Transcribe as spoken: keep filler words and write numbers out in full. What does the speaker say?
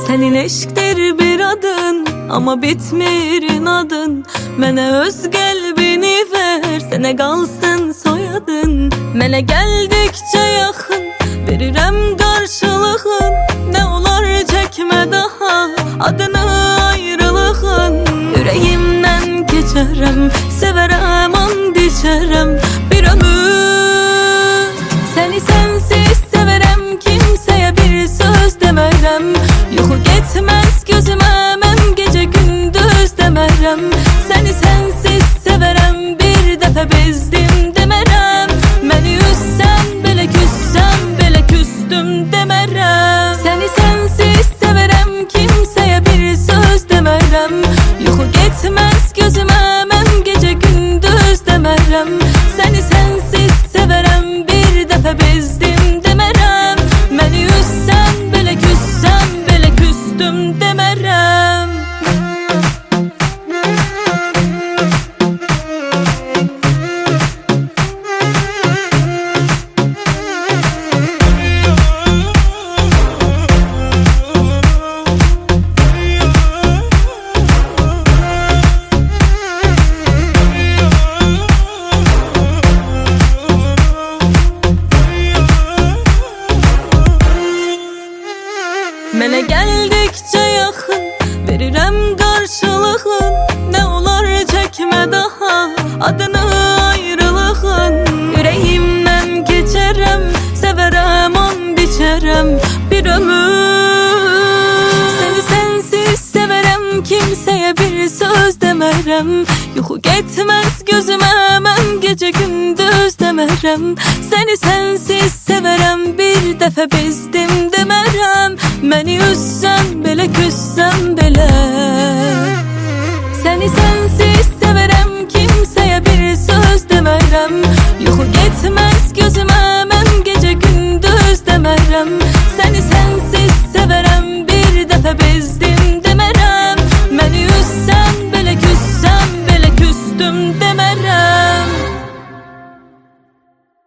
Senin eşkdir bir adın, ama bitmir inadın. Mene öz qəlbini ver, sənə qalsın soyadın. Mənə gəldikcə yaxın, verirəm qarşılığın. Nə olar çəkmə daha adını ayrılığın. Ürəyimdən keçərəm, sevərəm, and içərəm bir ömür. Səni sənsiz sevərəm, kimsəyə bir söz demərəm. Yuxu getməz gözümə, mən gecə gündüz demərəm. Səni sənsiz sevərəm, bir dəfə bezdim demərəm. Məni üzsən, belə küssəm, belə küstüm demərəm. Səni sənsiz sevərəm, kimsəyə bir söz demərəm. Yuxu getməz gözümə, mən gecə gündüz demərəm. Səni sənsiz sevərəm, bir dəfə bezdim demərəm. Məni üzsən, belə küssəm, belə küstüm demərəm. Mənə gəldikcə yaxın, verirəm qarşılığın. Nə olar çəkmə daha adını ayrılığın. Ürəyimdən keçərəm, sevərəm, and içərəm bir ömür. Səni sənsiz sevərəm, kimsəyə bir söz demərəm. Yuxu getməz gözümə, mən gecə gündüz demərəm. Səni sənsiz sevərəm, bir dəfə bezdim demərəm. Məni üzsən, belə küssəm belə. Səni sənsiz sevərəm, kimsəyə bir söz demərəm. Yuxu getməz gözümə,